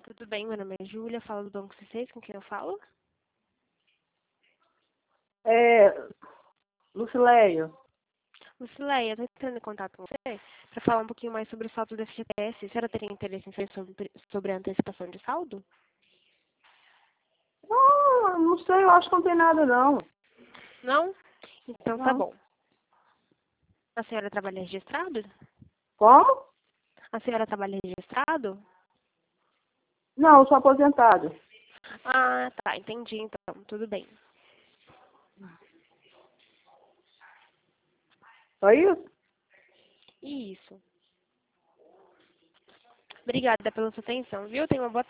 Tudo bem? Meu nome é Júlia, falo do Banco C6, com quem eu falo? Lucileia. Lucileia, eu tô entrando em contato com você para falar um pouquinho mais sobre o saldo do FGTS. A senhora teria interesse em saber sobre a antecipação de saldo? Não sei, eu acho que não tem nada, não. Não? Então tá Não. bom. A senhora trabalha registrado? Como? A senhora trabalha registrado? Não, eu sou aposentada. Ah, tá, entendi então, tudo bem. Só isso? Isso. Obrigada pela sua atenção, viu? Tenha uma boa